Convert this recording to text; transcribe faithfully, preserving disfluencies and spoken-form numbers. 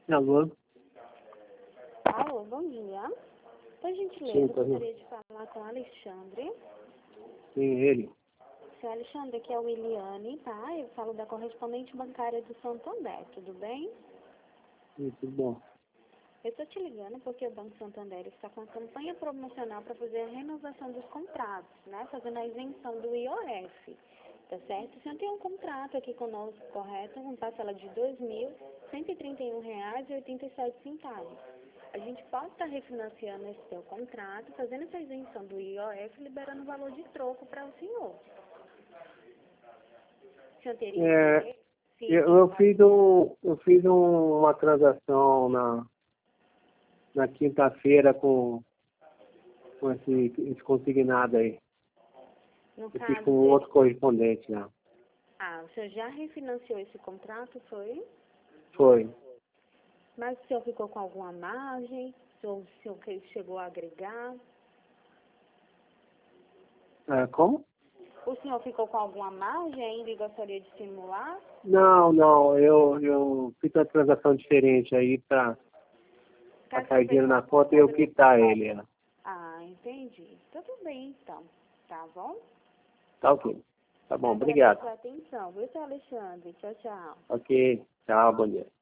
Alô? Alô, bom dia. Por gentileza, Sim, eu tá gostaria de falar com o Alexandre. Sim, ele. Seu Alexandre, aqui é o Williane, tá? Eu falo da correspondente bancária do Santander, tudo bem? Sim, tudo bom. Eu estou te ligando porque o Banco Santander está com uma campanha promocional para fazer a renovação dos contratos, né? Fazendo a isenção do I O F, tá certo? O senhor tem um contrato aqui conosco, correto? Com parcela de dois mil cento e trinta e um reais e oitenta e sete centavos. A gente pode estar refinanciando esse seu contrato, fazendo essa isenção do I O F, liberando o valor de troco para o senhor. O senhor teria É, interesse? eu, eu fiz, um, eu fiz um- uma transação na, na quinta-feira com, com esse, esse consignado aí. No Eu fiz caso com dele, outro correspondente, né? ah, o senhor já refinanciou esse contrato, foi? Foi. Mas o senhor ficou com alguma margem? Ou o senhor que- chegou a agregar? É, como? O senhor ficou com alguma margem ainda e gostaria de simular? Não, não, eu, eu fiz uma transação diferente aí para Caso cair fez dinheiro na uma conta e eu quitar ele. Né? Ah, entendi. Tudo bem, então. Tá bom? Tá ok. Tá bom, Agradeço obrigado. a atenção, viu, seu Alexandre? Tchau, tchau. Ok, tchau, bom dia.